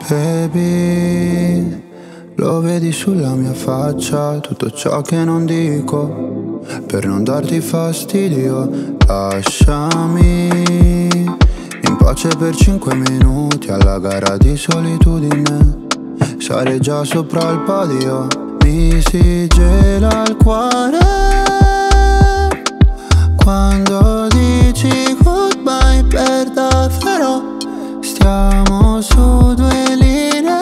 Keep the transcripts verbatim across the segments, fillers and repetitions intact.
Baby, lo vedi sulla mia faccia, tutto ciò che non dico, per non darti fastidio. Lasciami in pace per cinque minuti alla gara di solitudine. Sarei già sopra il podio, mi si gela il cuore quando dici goodbye per davvero. Stiamo su due linee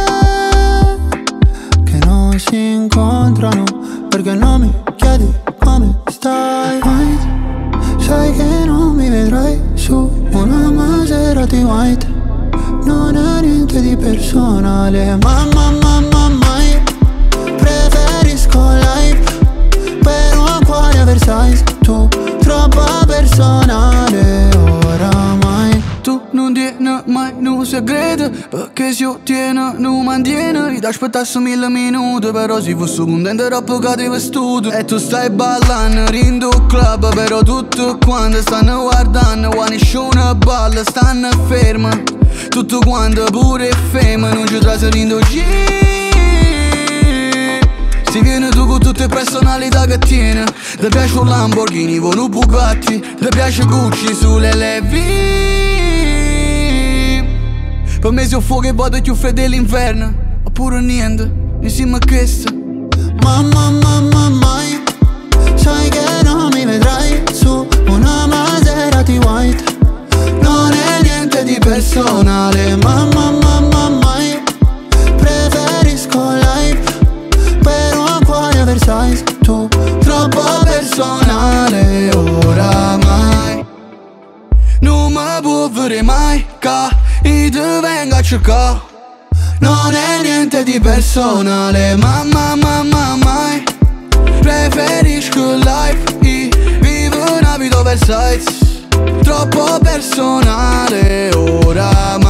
che non si incontrano, perché non mi chiedi come stai. Sai che non mi vedrai su una Maserati white. Non è niente di personale, mamma mamma mai. Preferisco live, però cuore Versace. Tu troppo personale oramai. Tu non tieni mai un segreto, perché se io tieni non mantieni. Ti aspettassi mille minuti, però si fosse contento troppo che ti vestuto. E tu stai ballando in un club, però tutto quanto stanno guardando. Qua nessuno balla, stanno fermi. Tutto quanto pure fermo, non ci traserindo G. Si viene tu con tutte le personalità che tieni. Ti piace un Lamborghini con un Bugatti, ti piace Gucci sulle Levi. Per me se fuoco e vado più freddo dell'inverno, oppure niente, insieme a questo. Mamma mamma mai. Sai che non mi vedrai su una Maserati white. Non è niente di personale, mamma mamma mai. Preferisco live, però cuore Versace. Tu troppo personale oramai. Non mi può vedere mai, ca e ti vengo a cercare. Non è niente di personale, mamma mamma mai. Preferisco live e vivo una vita Versace. Troppo personale oramai.